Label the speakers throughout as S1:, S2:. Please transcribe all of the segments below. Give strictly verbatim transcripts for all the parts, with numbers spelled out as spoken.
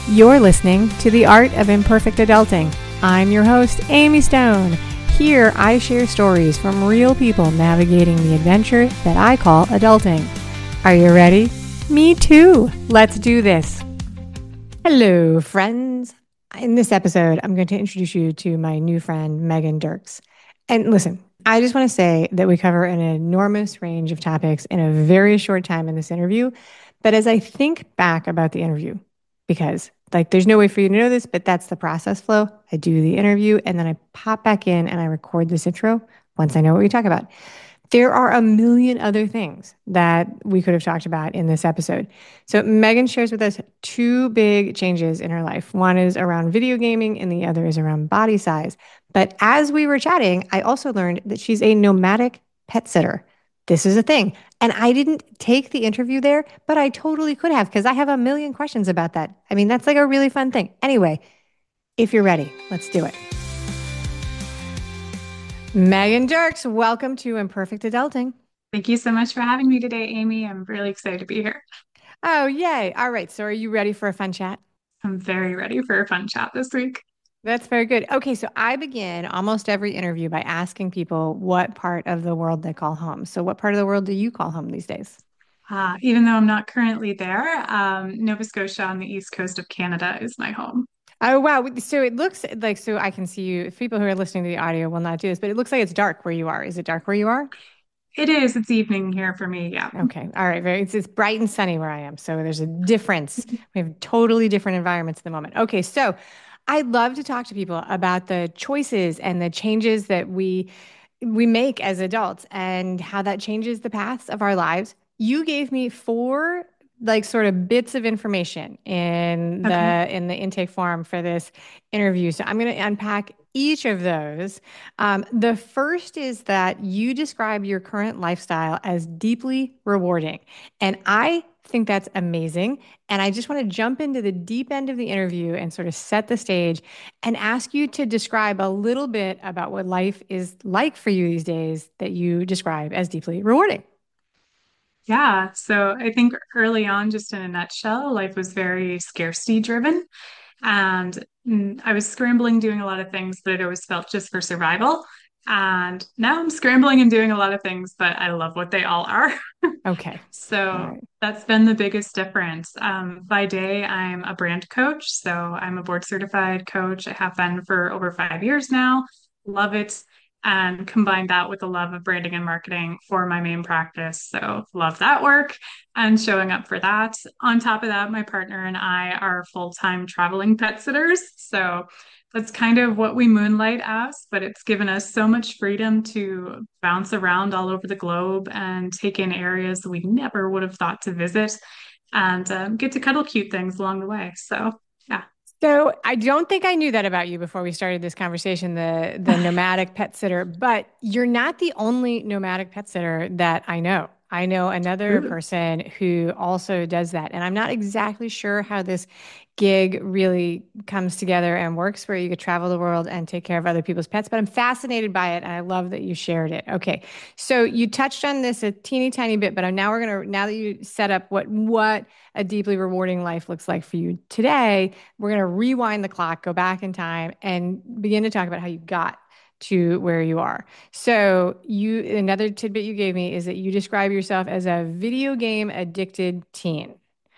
S1: You're listening to The Art of Imperfect Adulting. I'm your host, Amy Stone. Here, I share stories from real people navigating the adventure that I call adulting. Are you ready? Me too. Let's do this. Hello, friends. In this episode, I'm going to introduce you to my new friend, Megan Dirks. And listen, I just want to say that we cover an enormous range of topics in a very short time in this interview. But as I think back about the interview, because like there's no way for you to know this, but that's the process flow. I do the interview and then I pop back in and I record this intro once I know what we talk about. There are a million other things that we could have talked about in this episode. So Megan shares with us two big changes in her life. One is around video gaming and the other is around body size. But as we were chatting, I also learned that she's a nomadic pet sitter. This is a thing. And I didn't take the interview there, but I totally could have because I have a million questions about that. I mean, that's like a really fun thing. Anyway, if you're ready, let's do it. Megan Dirks, welcome to Imperfect Adulting.
S2: Thank you so much for having me today, Amy. I'm really excited to be here.
S1: Oh, yay. All right. So are you ready for a fun chat?
S2: I'm very ready for a fun chat this week.
S1: That's very good. Okay, so I begin almost every interview by asking people what part of the world they call home. So what part of the world do you call home these days?
S2: Uh, even though I'm not currently there, um, Nova Scotia on the east coast of Canada is my home.
S1: Oh, wow. So it looks like, so I can see you. If people who are listening to the audio will not do this, but it looks like it's dark where you are. Is it dark where you are?
S2: It is. It's evening here for me. Yeah.
S1: Okay. All right. Very, it's, it's bright and sunny where I am. So there's a difference. We have totally different environments at the moment. Okay. So I'd love to talk to people about the choices and the changes that we we make as adults and how that changes the paths of our lives. You gave me four like sort of bits of information in
S2: Okay.
S1: the in the intake form for this interview. So I'm going to unpack each of those. Um, the first is that you describe your current lifestyle as deeply rewarding. And I think that's amazing. And I just want to jump into the deep end of the interview and sort of set the stage and ask you to describe a little bit about what life is like for you these days that you describe as deeply rewarding.
S2: Yeah. So I think early on, just in a nutshell, life was very scarcity driven. And mm, I was scrambling, doing a lot of things that I always felt just for survival. And now I'm scrambling and doing a lot of things, but I love what they all are.
S1: Okay. All
S2: So
S1: right.
S2: that's been the biggest difference. Um, by day, I'm a brand coach. So I'm a board certified coach. I have been for over five years now. Love it. And combine that with a love of branding and marketing for my main practice. So love that work and showing up for that. On top of that, my partner and I are full time traveling pet sitters. So that's kind of what we moonlight as, but it's given us so much freedom to bounce around all over the globe and take in areas we never would have thought to visit and um, get to cuddle cute things along the way. So, yeah.
S1: So I don't think I knew that about you before we started this conversation, the the nomadic pet sitter, but you're not the only nomadic pet sitter that I know. I know another
S2: Ooh.
S1: person who also does that. And I'm not exactly sure how this gig really comes together and works where you could travel the world and take care of other people's pets, but I'm fascinated by it and I love that you shared it. Okay. So you touched on this a teeny tiny bit, but now we're going to now that you set up what what a deeply rewarding life looks like for you today, we're going to rewind the clock, go back in time, and begin to talk about how you got to where you are. So, you another tidbit you gave me is that you describe yourself as a video game addicted teen.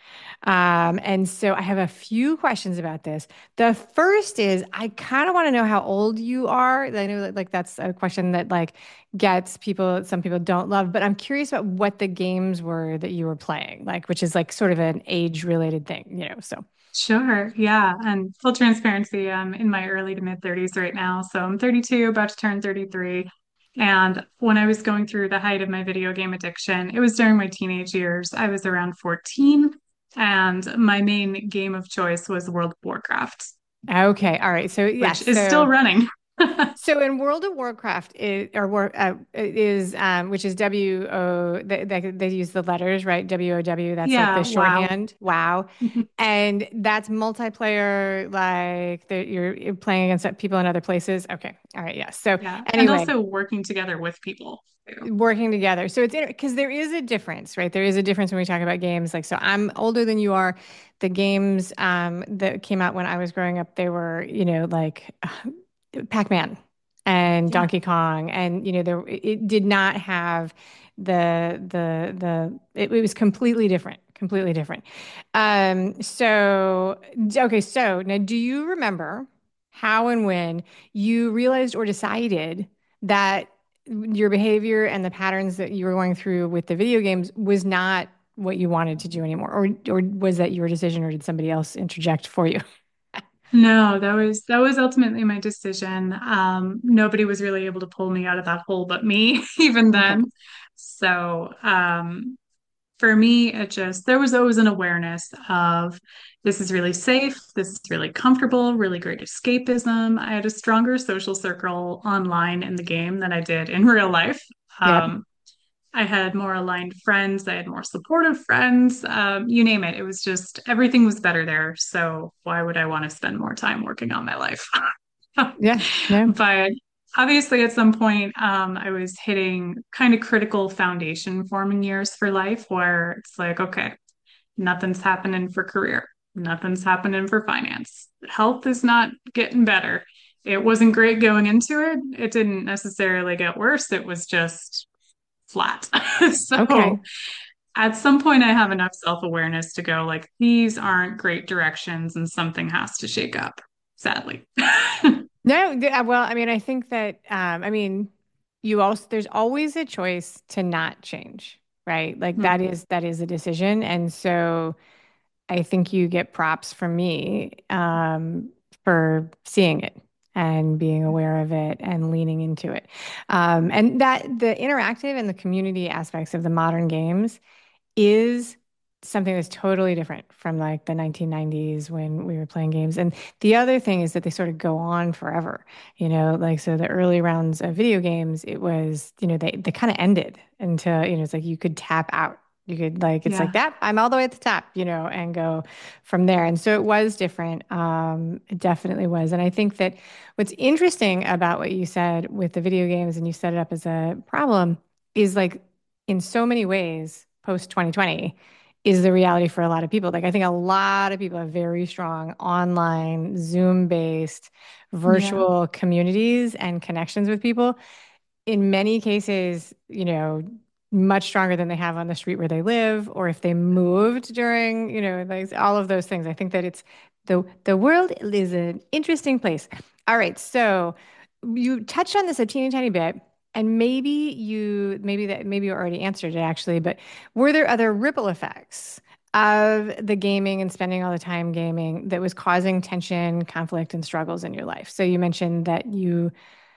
S1: Um, and so I have a few questions about this. The first is I kind of want to know how old you are. I know that like that's a question that like gets people, some people don't love, but I'm curious about what the games were that you were playing, like which is like sort of an age related thing, you know. So
S2: Sure. Yeah. And full transparency, I'm in my early to mid thirties right now. So I'm thirty-two, about to turn thirty-three. And when I was going through the height of my video game addiction, it was during my teenage years. I was around fourteen, and my main game of choice was World of Warcraft,
S1: okay, all right. So
S2: which
S1: yes,
S2: is still
S1: so
S2: running.
S1: So in World of Warcraft, it, or war, uh, it is um, which is W O. They, they they use the letters, right? W O W. That's like the
S2: Yeah, wow.
S1: shorthand. WoW, and that's multiplayer. Like that, you're, you're playing against people in other places. Okay, all right, yes. So
S2: Yeah. And
S1: anyway,
S2: also working together with people too.
S1: working together. So it's because there is a difference, right? There is a difference when we talk about games. Like, so I'm older than you are. The games um, that came out when I was growing up, they were, you know, like Pac-Man and
S2: Yeah.
S1: Donkey Kong, and you know, there it did not have the the the it, it was completely different, completely different. Um, so okay, so now do you remember how and when you realized or decided that your behavior and the patterns that you were going through with the video games was not what you wanted to do anymore, or or was that your decision, or did somebody else interject for you?
S2: No, that was that was ultimately my decision. Um, nobody was really able to pull me out of that hole but me, even
S1: Okay.
S2: then. So, um, for me, it just there was always an awareness of this is really safe, this is really comfortable, really great escapism. I had a stronger social circle online in the game than I did in real life.
S1: Yeah.
S2: Um, I had more aligned friends. I had more supportive friends. Um, you name it. It was just everything was better there. So why would I want to spend more time working on my life?
S1: Yeah. No.
S2: But obviously, at some point, um, I was hitting kind of critical foundation forming years for life where it's like, okay, nothing's happening for career, nothing's happening for finance. Health is not getting better. It wasn't great going into it. It didn't necessarily get worse. It was just flat.
S1: Okay.
S2: So at some point, I have enough self awareness to go, like, these aren't great directions and something has to shake up, sadly.
S1: No, th- uh, well, I mean, I think that um, I mean, you also there's always a choice to not change, right? Like that is that is a decision, and so I think you get props from me um, for seeing it and being aware of it and leaning into it, um, and that the interactive and the community aspects of the modern games is something that's totally different from like the nineteen nineties when we were playing games. And the other thing is that they sort of go on forever, you know, like so the early rounds of video games, it was, you know, they they kind of ended until, you know, it's like you could tap out. You could like it's like
S2: Yeah.
S1: that. I'm all the way at the top, you know, and go from there. And so it was different. Um, it definitely was. And I think that what's interesting about what you said with the video games, and you set it up as a problem, is like in so many ways, post twenty twenty is the reality for a lot of people. Like, I think a lot of people have very strong online, Zoom based,
S2: Yeah.
S1: virtual communities and connections with people. In many cases, you know, much stronger than they have on the street where they live, or if they moved during, you know, like all of those things. I think that it's the the world is an interesting place. All right, so you touched on this a teeny tiny bit, and maybe you maybe that maybe you already answered it actually, but were there other ripple effects of the gaming and spending all the time gaming that was causing tension, conflict, and struggles in your life? So you mentioned that you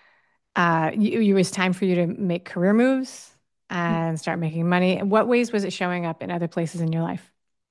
S1: uh, you, it was time for you to make career moves and start making money. What ways was it showing up in other places in your life?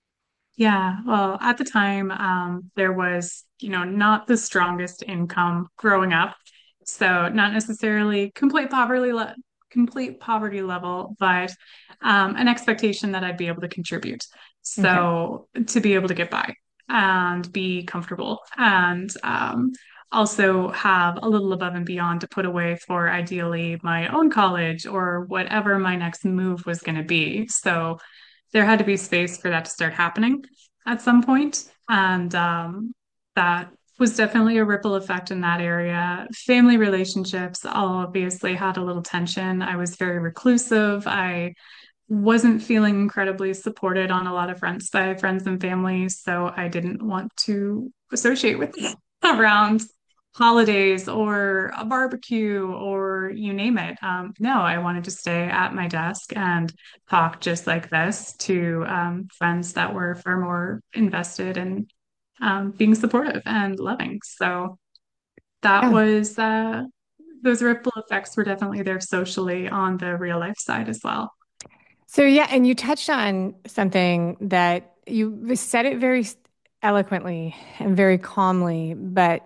S2: Yeah. Well, at the time, um, there was, you know, not the strongest income growing up. So not necessarily complete poverty le complete poverty level, but um, an expectation that I'd be able to contribute.
S1: Okay.
S2: So to be able to get by and be comfortable and um, also have a little above and beyond to put away for ideally my own college or whatever my next move was going to be. So there had to be space for that to start happening at some point. And um, that was definitely a ripple effect in that area. Family relationships obviously had a little tension. I was very reclusive. I wasn't feeling incredibly supported on a lot of fronts by friends and family. So I didn't want to associate with around holidays or a barbecue or you name it. Um, no, I wanted to stay at my desk and talk just like this to um, friends that were far more invested in um, being supportive and loving. So that
S1: Yeah.
S2: was, uh, those ripple effects were definitely there socially on the real life side as well.
S1: So yeah, and you touched on something that you said it very eloquently and very calmly, but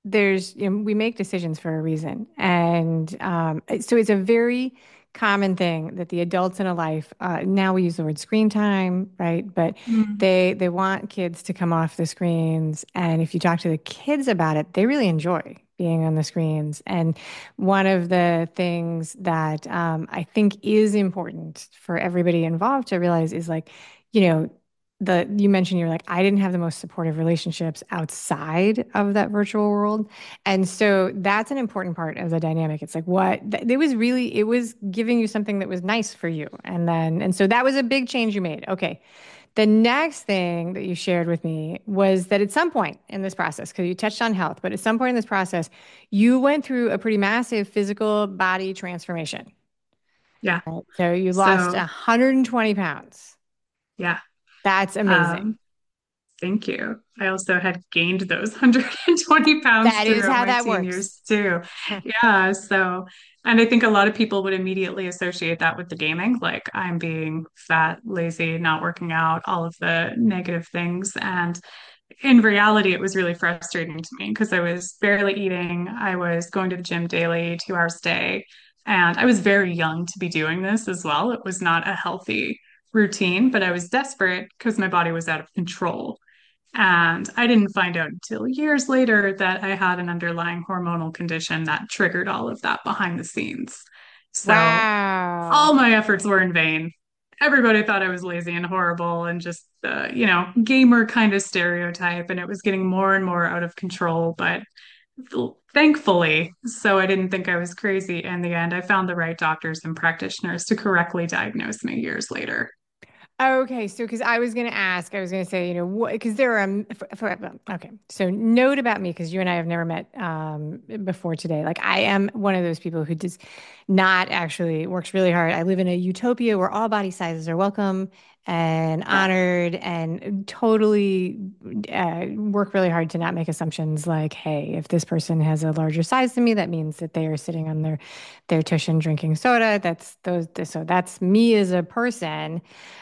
S1: there's, you know, we make decisions for a reason. And um, so it's a very common thing that the adults in a life, uh, now we use the word screen time, right? But
S2: Mm.
S1: they they want kids to come off the screens. And if you talk to the kids about it, they really enjoy being on the screens. And one of the things that um, I think is important for everybody involved to realize is like, you know, the you mentioned you're like, I didn't have the most supportive relationships outside of that virtual world. And so that's an important part of the dynamic. It's like what th- it was really, it was giving you something that was nice for you. And then, and so that was a big change you made. Okay. The next thing that you shared with me was that at some point in this process, because you touched on health, but at some point in this process, you went through a pretty massive physical body transformation.
S2: Yeah.
S1: So you lost
S2: So,
S1: one hundred twenty pounds.
S2: yeah.
S1: That's amazing.
S2: Um, Thank you. I also had gained those one hundred twenty pounds
S1: That is
S2: throughout
S1: how
S2: my
S1: that
S2: teen
S1: works.
S2: years too. Yeah. So, and I think a lot of people would immediately associate that with the gaming, like I'm being fat, lazy, not working out, all of the negative things. And in reality, it was really frustrating to me because I was barely eating. I was going to the gym daily, two hours a day. And I was very young to be doing this as well. It was not a healthy routine, but I was desperate because my body was out of control. And I didn't find out until years later that I had an underlying hormonal condition that triggered all of that behind the scenes. So
S1: Wow.
S2: all my efforts were in vain. Everybody thought I was lazy and horrible and just, uh, you know, gamer kind of stereotype. And it was getting more and more out of control. But thankfully, so I didn't think I was crazy in the end, I found the right doctors and practitioners to correctly diagnose me years later.
S1: Okay, so because I was going to ask, I was going to say, you know, what, because there are, um, for, for, okay, so note about me, because you and I have never met um, before today. Like, I am one of those people who does not actually works really hard. I live in a utopia where all body sizes are welcome and honored, and totally uh, work really hard to not make assumptions like, hey, if this person has a larger size than me, that means that they are sitting on their their cushion drinking soda. That's those, so that's me as a person.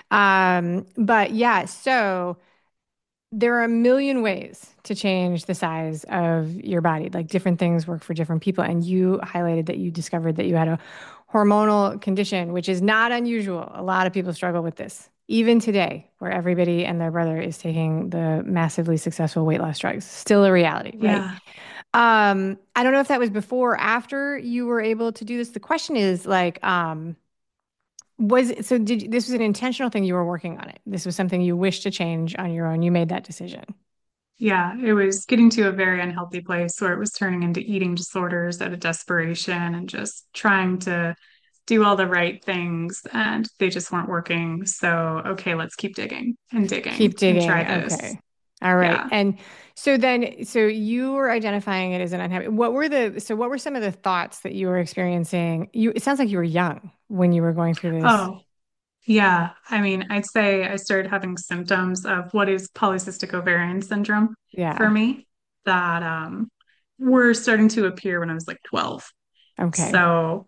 S1: Um, but yeah, so there are a million ways to change the size of your body. Like different things work for different people. And you highlighted that you discovered that you had a hormonal condition, which is not unusual. A lot of people struggle with this, even today, where everybody and their brother is taking the massively successful weight loss drugs. Still a reality, right?
S2: Yeah.
S1: Um, I don't know if that was before or after you were able to do this. The question is like, um, was so did you, this was an intentional thing you were working on it. This was something you wished to change on your own. You made that decision.
S2: Yeah, it was getting to a very unhealthy place where it was turning into eating disorders out of desperation and just trying to do all the right things and they just weren't working. So, okay, let's keep digging and digging
S1: Keep
S2: and try
S1: digging.
S2: this.
S1: Okay. All right.
S2: Yeah.
S1: And so then so you were identifying it as an unhappy. What were the so what were some of the thoughts that you were experiencing? You it sounds like you were young when you were going through this.
S2: Oh, yeah. I mean, I'd say I started having symptoms of what is polycystic ovarian syndrome for
S1: Yeah.
S2: me that um, were starting to appear when I was like twelve.
S1: Okay.
S2: So,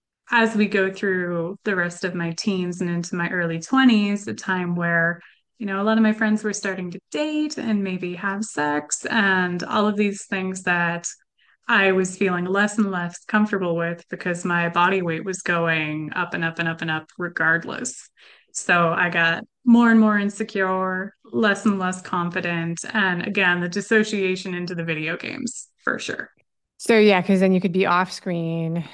S2: as we go through the rest of my teens and into my early twenties, a time where, you know, a lot of my friends were starting to date and maybe have sex and all of these things that I was feeling less and less comfortable with because my body weight was going up and up and up and up regardless. So I got more and more insecure, less and less confident, and again, the dissociation into the video games for sure.
S1: So yeah, because then you could be off screen.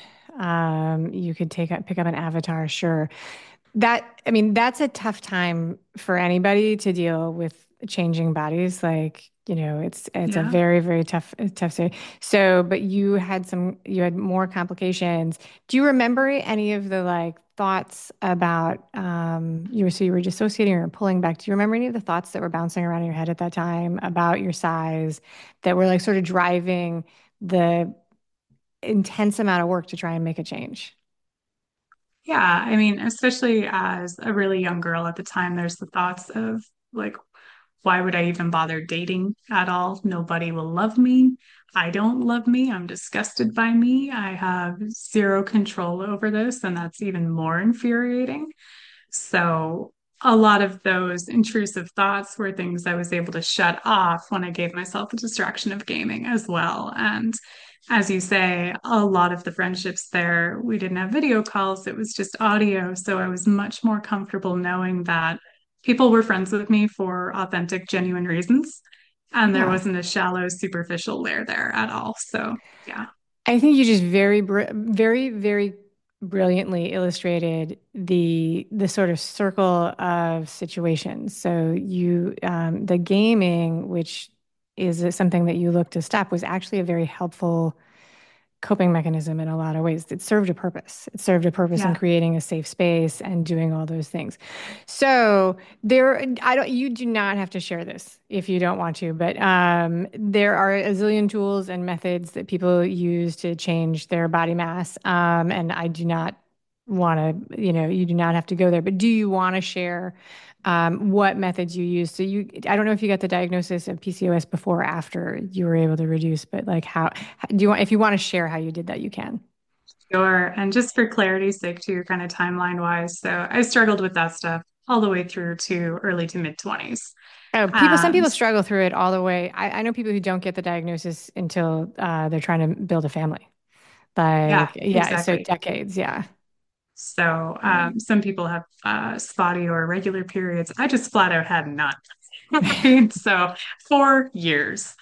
S1: Um, you could take up pick up an avatar, sure. That, I mean, that's a tough time for anybody to deal with changing bodies. Like, you know, it's it's a
S2: Yeah.
S1: very, very tough, tough situation. So, but you had some, you had more complications. Do you remember any of the like thoughts about um you were so you were dissociating or pulling back? Do you remember any of the thoughts that were bouncing around in your head at that time about your size that were like sort of driving the intense amount of work to try and make a change?
S2: Yeah, I mean, especially as a really young girl at the time, there's the thoughts of like, why would I even bother dating at all? Nobody will love me. I don't love me. I'm disgusted by me. I have zero control over this, and that's even more infuriating. So, a lot of those intrusive thoughts were things I was able to shut off when I gave myself the distraction of gaming as well. And as you say, a lot of the friendships there, we didn't have video calls, it was just audio. So I was much more comfortable knowing that people were friends with me for authentic, genuine reasons. And there
S1: Yeah.
S2: wasn't a shallow, superficial layer there at all. So, yeah.
S1: I think you just very, br very, very brilliantly illustrated the the sort of circle of situations. So you, um, the gaming, which is something that you look to stop, was actually a very helpful coping mechanism in a lot of ways. It served a purpose. It served a purpose in
S2: Yeah.
S1: creating a safe space and doing all those things. So there, I don't, you do not have to share this if you don't want to, but um, there are a zillion tools and methods that people use to change their body mass. Um, and I do not want to, you know, you do not have to go there, but do you want to share um, what methods you use? So you, I don't know if you got the diagnosis of P C O S before or after you were able to reduce, but like how, do you want, if you want to share how you did that, you can.
S2: Sure. And just for clarity's sake, too, kind of timeline wise. So I struggled with that stuff all the way through to early to mid twenties.
S1: Oh, people, some
S2: And
S1: people struggle through it all the way. I, I know people who don't get the diagnosis until uh, they're trying to build a family.
S2: yeah,
S1: Like, yeah, so
S2: exactly.
S1: decades, yeah.
S2: So
S1: Yeah.
S2: um, some people have uh, spotty or irregular periods. I just flat out had none. Right? So four years.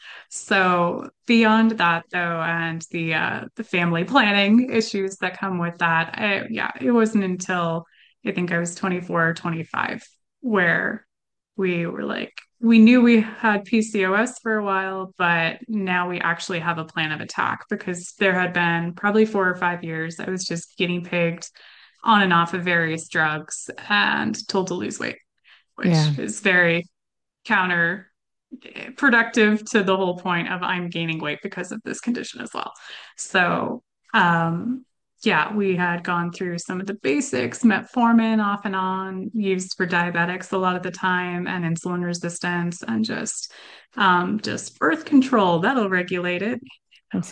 S2: So beyond that, though, and the uh, the family planning issues that come with that, I, yeah, it wasn't until I think I was twenty-four or twenty-five where we were like, we knew we had P C O S for a while, but now we actually have a plan of attack because there had been probably four or five years I was just guinea pigged on and off of various drugs and told to lose weight,
S1: Yeah.
S2: which is very counter productive to the whole point of I'm gaining weight because of this condition as well. So, um, yeah, we had gone through some of the basics, metformin off and on, used for diabetics a lot of the time, and insulin resistance, and just um, just birth control that'll regulate it.
S1: That's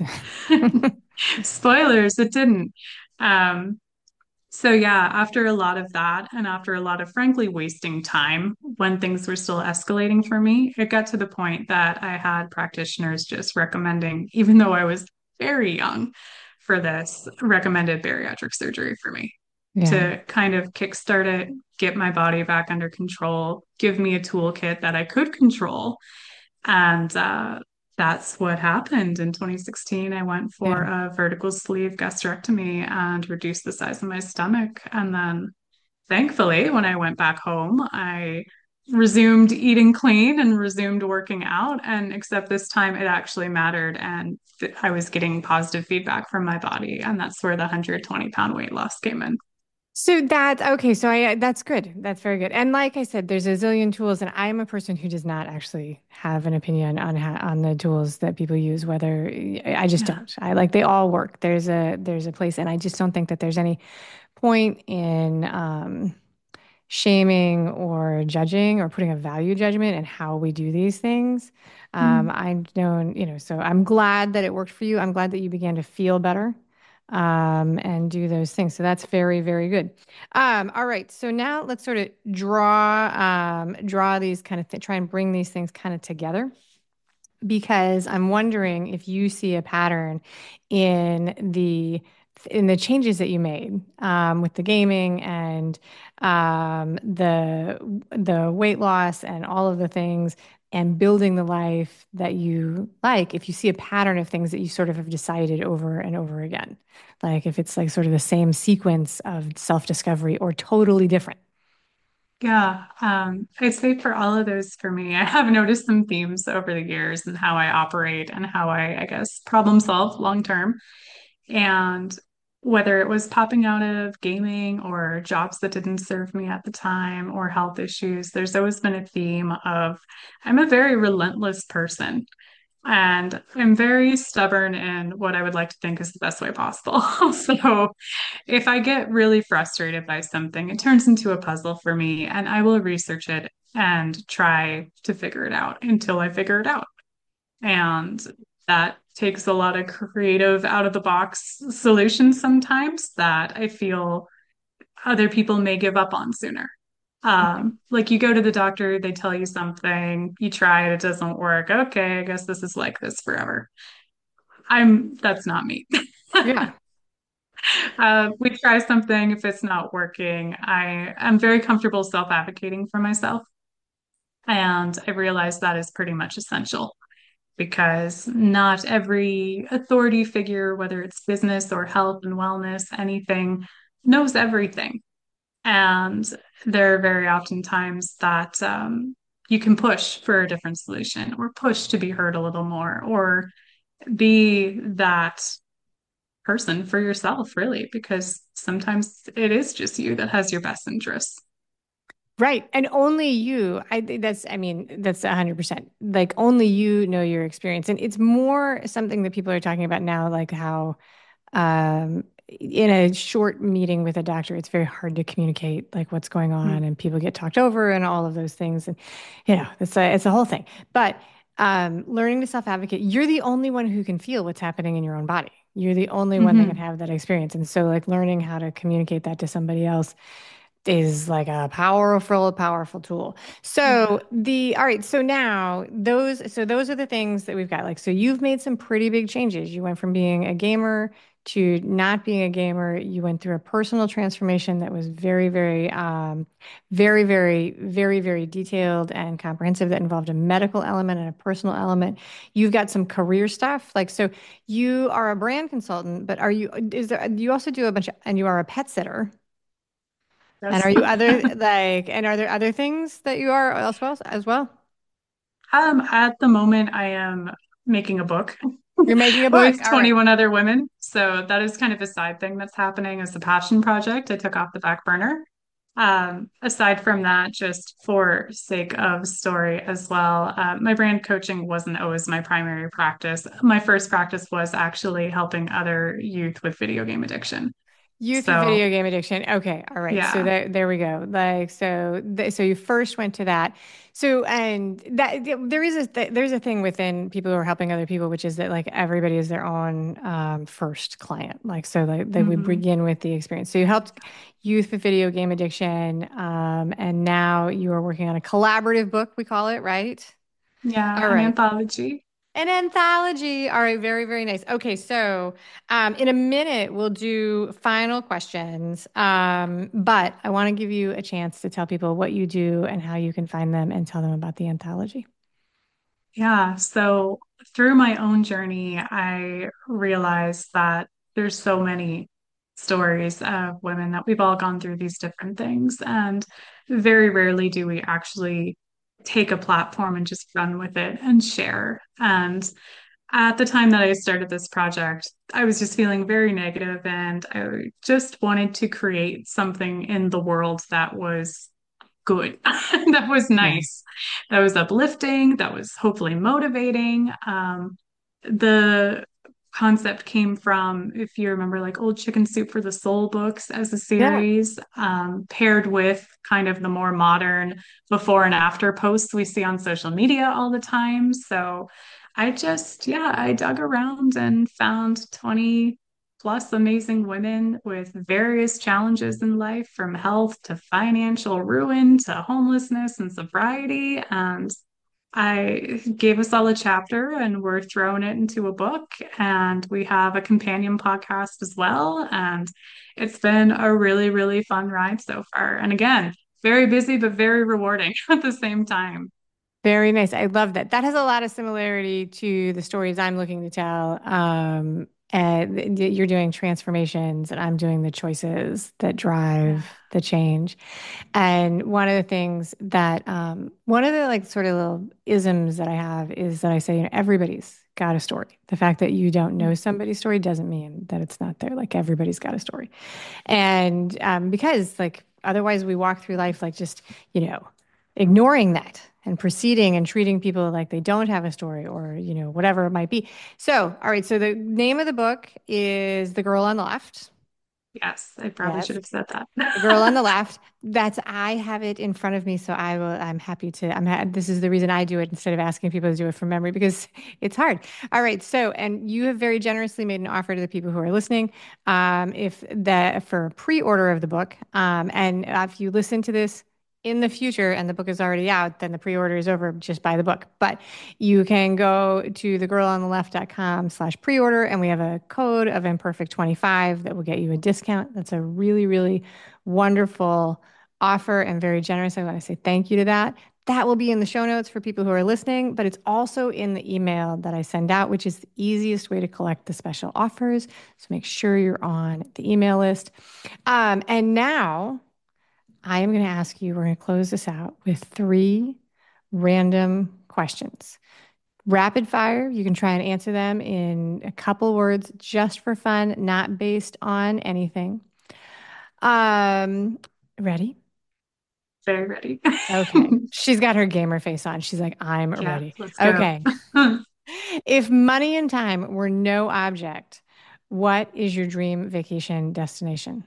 S2: Spoilers, it didn't. Um, so yeah, after a lot of that and after a lot of frankly wasting time when things were still escalating for me, it got to the point that I had practitioners just recommending, even though I was very young for this, recommended bariatric surgery for me
S1: yeah.
S2: to kind of kickstart it, get my body back under control, give me a toolkit that I could control. And uh, that's what happened in twenty sixteen. I went for
S1: Yeah.
S2: a vertical sleeve gastrectomy and reduced the size of my stomach. And then, thankfully, when I went back home, I resumed eating clean and resumed working out. And except this time, it actually mattered. And th- I was getting positive feedback from my body. And that's where the one hundred twenty pound weight loss came in.
S1: So that, okay, so I, that's good. That's very good. And like I said, there's a zillion tools, and I am a person who does not actually have an opinion on how, on the tools that people use, whether I just
S2: Yeah.
S1: don't. I like they all work. There's a there's a place, and I just don't think that there's any point in um shaming or judging or putting a value judgment in how we do these things. Um,
S2: Mm.
S1: I've known, you know, so I'm glad that it worked for you. I'm glad that you began to feel better um, and do those things. So that's very, very good. Um, all right. So now let's sort of draw, um, draw these kind of th try and bring these things kind of together because I'm wondering if you see a pattern in the in the changes that you made um, with the gaming and um, the the weight loss and all of the things and building the life that you like. If you see a pattern of things that you sort of have decided over and over again, like if it's like sort of the same sequence of self-discovery or totally different.
S2: Yeah, um, I'd say for all of those for me, I have noticed some themes over the years and how I operate and how I, I guess, problem solve long term. And whether it was popping out of gaming or jobs that didn't serve me at the time or health issues, there's always been a theme of I'm a very relentless person. And I'm very stubborn in what I would like to think is the best way possible. So if I get really frustrated by something, it turns into a puzzle for me, and I will research it and try to figure it out until I figure it out. And that takes a lot of creative, out of the box solutions sometimes that I feel other people may give up on sooner. Um, like you go to the doctor, they tell you something, you try it, it doesn't work. Okay, I guess this is like this forever. I'm that's not me.
S1: Yeah.
S2: Uh, we try something. If it's not working, I am very comfortable self-advocating for myself. And I realize that is pretty much essential because not every authority figure, whether it's business or health and wellness, anything, knows everything. And there are very often times that um, you can push for a different solution or push to be heard a little more or be that person for yourself, really, because sometimes it is just you that has your best interests.
S1: Right. And only you, I think that's, I mean, that's one hundred percent. Like only you know your experience. And it's more something that people are talking about now, like how um, in a short meeting with a doctor, it's very hard to communicate like what's going on and people get talked over and all of those things. And, you know, it's a, it's a whole thing. But um, learning to self-advocate, you're the only one who can feel what's happening in your own body. You're the only one that can
S2: Mm-hmm.
S1: have that experience. And so like learning how to communicate that to somebody else is like a powerful, powerful tool.
S2: Yeah.
S1: So the, all right, so now those, so those are the things that we've got. Like, so you've made some pretty big changes. You went from being a gamer to not being a gamer. You went through a personal transformation that was very, very, um, very, very, very, very detailed and comprehensive that involved a medical element and a personal element. You've got some career stuff. Like, so you are a brand consultant, but are you, is there, you also do a bunch of, and you are a pet sitter. And
S2: Yes.
S1: are you other like, and are there other things that you are as well as well?
S2: Um, at the moment, I am making a book
S1: You're making a book.
S2: with
S1: All right.
S2: twenty-one other women. So that is kind of a side thing that's happening as a passion project I took off the back burner. Um, aside from that, just for sake of story as well, uh, my brand coaching wasn't always my primary practice. My first practice was actually helping other youth with video game addiction.
S1: Youth with
S2: So,
S1: video game addiction. Okay. All right. So
S2: yeah.
S1: there, there we go. Like, so, th so you first went to that. So, and that there is a, th there's a thing within people who are helping other people, which is that like everybody is their own um, first client. Like, so like they would
S2: Hmm.
S1: begin with the experience. So you helped youth with video game addiction. Um, and now you are working on a collaborative book, we call it, right?
S2: Yeah,
S1: All
S2: an
S1: right.
S2: anthology.
S1: An anthology. All right, very, very nice. Okay, so um, in a minute, we'll do final questions. Um, but I want to give you a chance to tell people what you do and how you can find them and tell them about the anthology.
S2: Yeah, so through my own journey, I realized that there's so many stories of women that we've all gone through these different things, and very rarely do we actually take a platform and just run with it and share. And at the time that I started this project, I was just feeling very negative, and I just wanted to create something in the world that was good. That was
S1: Yeah.
S2: nice. That was uplifting. That was hopefully motivating. Um, the concept came from, if you remember, like Old Chicken Soup for the Soul books as a
S1: Yeah.
S2: series, um, paired with kind of the more modern before and after posts we see on social media all the time. So I just, yeah, I dug around and found twenty plus amazing women with various challenges in life, from health to financial ruin to homelessness and sobriety. And I gave us all a chapter, and we're throwing it into a book. And we have a companion podcast as well. And it's been a really, really fun ride so far. And again, very busy, but very rewarding at the same time.
S1: Very nice. I love that. That has a lot of similarity to the stories I'm looking to tell. Um, and you're doing transformations, and I'm doing the choices that
S2: Yeah.
S1: drive the change. And one of the things that, um, one of the like sort of little isms that I have is that I say, you know, everybody's got a story. The fact that you don't know somebody's story doesn't mean that it's not there. Like everybody's got a story. And um, because like otherwise we walk through life like just, you know, ignoring that and proceeding and treating people like they don't have a story or, you know, whatever it might be. So, all right. So the name of the book is The Girl on the Left.
S2: Yes, I probably should
S1: Yes.
S2: have said that.
S1: The Girl on the Left. That's I have it in front of me, so I will. I'm happy to. I'm. Ha this is the reason I do it instead of asking people to do it from memory because it's hard. All right. So, and you have very generously made an offer to the people who are listening, um, if that for pre-order of the book, um, and if you listen to this in the future, and the book is already out, then the pre-order is over. Just buy the book. But you can go to the girl on the left dot com slash pre-order, and we have a code of imperfect twenty-five that will get you a discount. That's a really, really wonderful offer and very generous. I want to say thank you to that. That will be in the show notes for people who are listening, but it's also in the email that I send out, which is the easiest way to collect the special offers. So make sure you're on the email list. Um, and now I am going to ask you, we're going to close this out with three random questions. Rapid fire, you can try and answer them in a couple words just for fun, not based on anything. Um, ready?
S2: Very ready.
S1: Okay. She's got her gamer face on. She's like, I'm
S2: Yeah,
S1: ready.
S2: let's go.
S1: Okay. If money and time were no object, what is your dream vacation destination?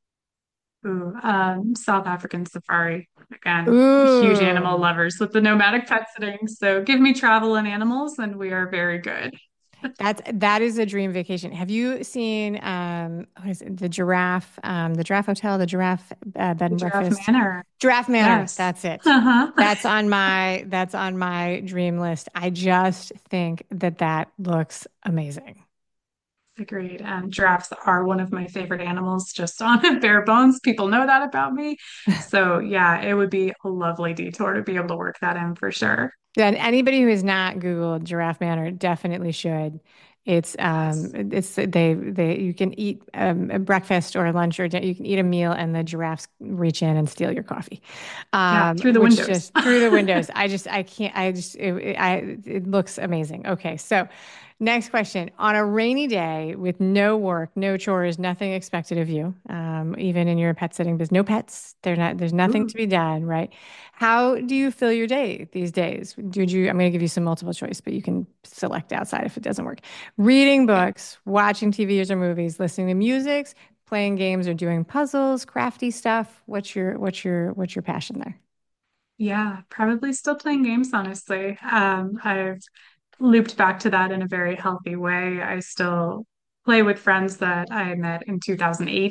S2: Ooh, um, South African safari. Again, huge animal
S1: Ooh,
S2: lovers with the nomadic pet sitting. So give me travel and animals, and we are very good.
S1: that's that is a dream vacation. Have you seen um what is it, the giraffe, um, the giraffe hotel, the giraffe uh, bed
S2: The
S1: and
S2: Giraffe
S1: breakfast?
S2: Manor.
S1: Giraffe Manor.
S2: Yes.
S1: That's it.
S2: Uh-huh.
S1: That's on my that's on my dream list. I just think that that looks amazing.
S2: Agreed. And giraffes are one of my favorite animals, just on bare bones. People know that about me. So, yeah, it would be a lovely detour to be able to work that in for sure.
S1: Yeah, and anybody who has not Googled Giraffe Manor definitely should. It's um
S2: Yes.
S1: it's they they you can eat um, a breakfast or lunch or dinner. You can eat a meal and the giraffes reach in and steal your coffee,
S2: Yeah,
S1: um,
S2: through the
S1: which
S2: windows.
S1: just through the windows. I just I can't I just it, it- I it looks amazing. Okay, so next question. On a rainy day with no work, no chores, nothing expected of you, um, even in your pet sitting business, no pets. They're not. There's nothing
S2: Ooh,
S1: to be done, right? How do you fill your day these days? Did you? I'm going to give you some multiple choice, but you can select outside if it doesn't work. Reading
S2: okay.
S1: books, watching T V or movies, listening to music, playing games, or doing puzzles, crafty stuff. What's your what's your what's your passion there?
S2: Yeah, probably still playing games, honestly. Um, I've looped back to that in a very healthy way. I still play with friends that I met in two thousand eight.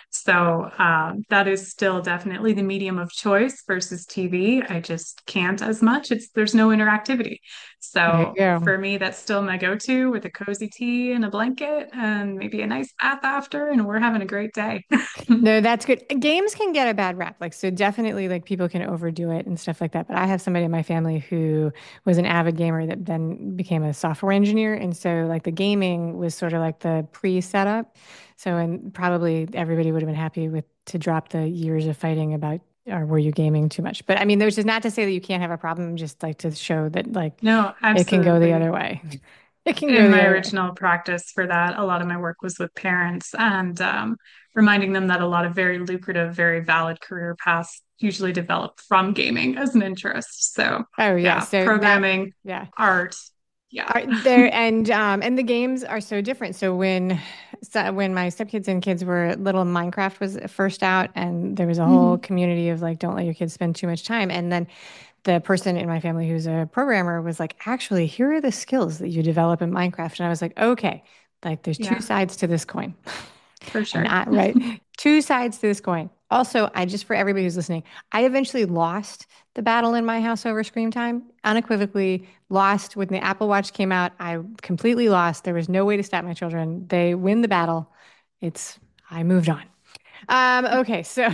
S2: So um, that is still definitely the medium of choice versus T V. I just can't as much. It's there's no interactivity.
S1: There you
S2: So
S1: go.
S2: for me, that's still my go-to with a cozy tea and a blanket and maybe a nice bath after, and we're having a great day.
S1: No, that's good. Games can get a bad rap. Like, so definitely, like, people can overdo it and stuff like that. But I have somebody in my family who was an avid gamer that then became a software engineer. And so, like, the gaming was sort of like the pre-setup. So, and probably everybody would have been happy with to drop the years of fighting about, or were you gaming too much? But I mean, there's just not to say that you can't have a problem, just like to show that, like,
S2: No,
S1: it can go the
S2: absolutely.
S1: other way. It can go
S2: In
S1: the
S2: my
S1: other way.
S2: original practice for that, a lot of my work was with parents and um, reminding them that a lot of very lucrative, very valid career paths usually develop from gaming as an interest. So,
S1: Oh, yeah.
S2: yeah,
S1: So that,
S2: programming,
S1: yeah.
S2: art, yeah.
S1: Are there and um and the games are so different. So when so when my stepkids and kids were little, Minecraft was first out, and there was a whole
S2: Mhm.
S1: community of like, don't let your kids spend too much time. And then the person in my family who's a programmer was like, actually, here are the skills that you develop in Minecraft. And I was like, okay, like there's two
S2: Yeah,
S1: sides to this coin.
S2: for
S1: And
S2: sure.
S1: I, right, two sides to this coin. Also, I just for everybody who's listening, I eventually lost the battle in my house over screen time, unequivocally lost when the Apple Watch came out. I completely lost. There was no way to stop my children. They win the battle. It's, I moved on. Um, okay, so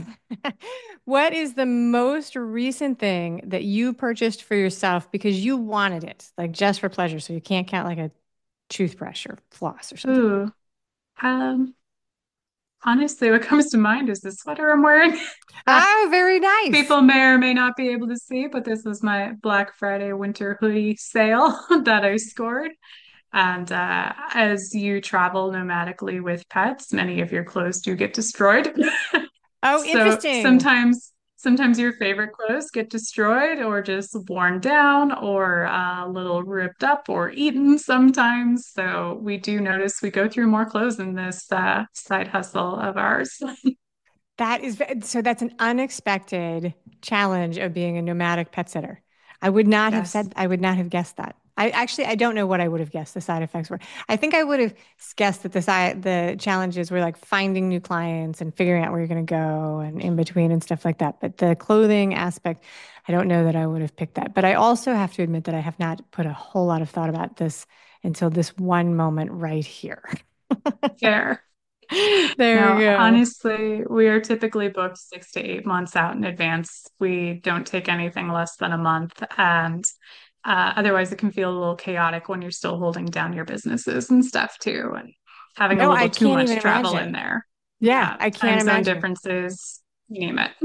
S1: what is the most recent thing that you purchased for yourself because you wanted it, like just for pleasure? So you can't count like a toothbrush or floss or something.
S2: Ooh, um, honestly, what comes to mind is the sweater I'm wearing.
S1: Oh, very nice.
S2: People may or may not be able to see, but this was my Black Friday winter hoodie sale that I scored. And uh, as you travel nomadically with pets, many of your clothes do get destroyed.
S1: Oh,
S2: So
S1: interesting.
S2: sometimes, sometimes your favorite clothes get destroyed or just worn down or uh, a little ripped up or eaten sometimes. So we do notice we go through more clothes in this uh, side hustle of ours.
S1: That is ve- so that's an unexpected challenge of being a nomadic pet sitter. I would not have
S2: Yes.
S1: said, I would not have guessed that. I actually, I don't know what I would have guessed the side effects were. I think I would have guessed that the side, the challenges were like finding new clients and figuring out where you're going to go and in between and stuff like that. But the clothing aspect, I don't know that I would have picked that. But I also have to admit that I have not put a whole lot of thought about this until this one moment right here.
S2: Fair.
S1: There
S2: No,
S1: we go.
S2: honestly, we are typically booked six to eight months out in advance. We don't take anything less than a month. And uh, otherwise, it can feel a little chaotic when you're still holding down your businesses and stuff too, and having a
S1: No, I
S2: little too
S1: can't
S2: much
S1: even
S2: travel
S1: imagine.
S2: in there.
S1: Yeah,
S2: Yeah,
S1: I
S2: time
S1: can't
S2: zone
S1: imagine.
S2: differences, you name it.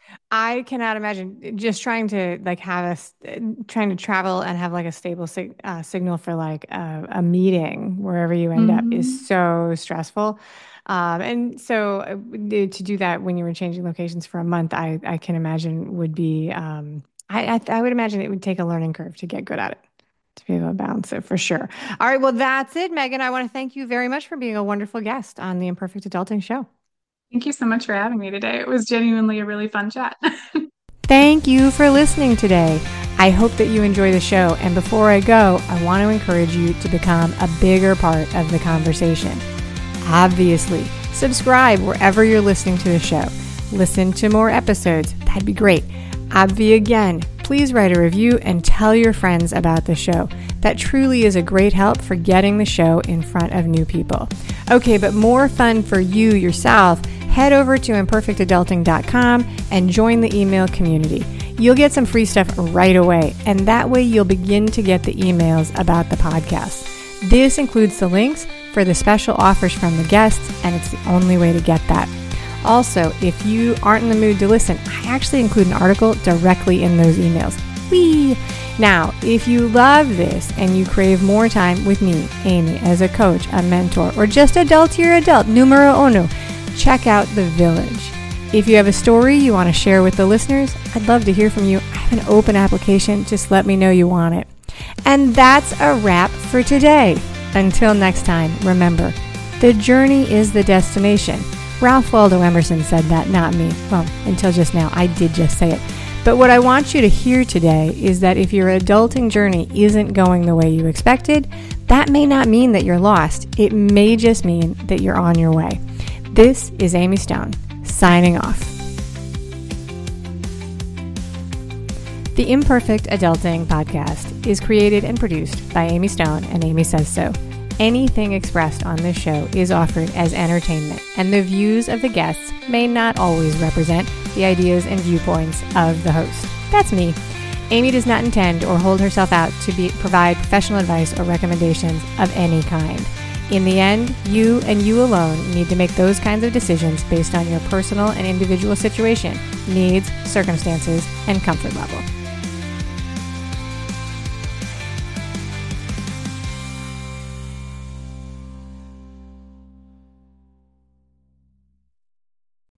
S1: I cannot imagine just trying to like have a s- trying to travel and have like a stable sig uh, signal for like a, a meeting wherever you end up is
S2: Mhm.
S1: so stressful. Um, and so uh, to do that when you were changing locations for a month, I I can imagine would be um, I, I I would imagine it would take a learning curve to get good at it, to be able to balance it for sure. All right, well that's it, Megan. I want to thank you very much for being a wonderful guest on the Imperfect Adulting Show.
S2: Thank you so much for having me today. It was genuinely a really fun chat.
S1: Thank you for listening today. I hope that you enjoy the show. And before I go, I want to encourage you to become a bigger part of the conversation. Obviously, subscribe wherever you're listening to the show. Listen to more episodes. That'd be great. Obvi again, please write a review and tell your friends about the show. That truly is a great help for getting the show in front of new people. Okay, but more fun for you yourself, head over to imperfect adulting dot com and join the email community. You'll get some free stuff right away, and that way you'll begin to get the emails about the podcast. This includes the links for the special offers from the guests, and it's the only way to get that. Also, if you aren't in the mood to listen, I actually include an article directly in those emails. Whee! Now, if you love this and you crave more time with me, Amy, as a coach, a mentor, or just adultier adult, numero uno, check out The Village. If you have a story you want to share with the listeners, I'd love to hear from you. I have an open application. Just let me know you want it. And that's a wrap for today. Until next time, remember, the journey is the destination. Ralph Waldo Emerson said that, not me. Well, until just now, I did just say it. But what I want you to hear today is that if your adulting journey isn't going the way you expected, that may not mean that you're lost. It may just mean that you're on your way. This is Amy Stone, signing off. The Imperfect Adulting Podcast is created and produced by Amy Stone and Amy Says So. Anything expressed on this show is offered as entertainment, and the views of the guests may not always represent the ideas and viewpoints of the host. That's me. Amy does not intend or hold herself out to be, provide professional advice or recommendations of any kind. In the end, you and you alone need to make those kinds of decisions based on your personal and individual situation, needs, circumstances, and comfort level.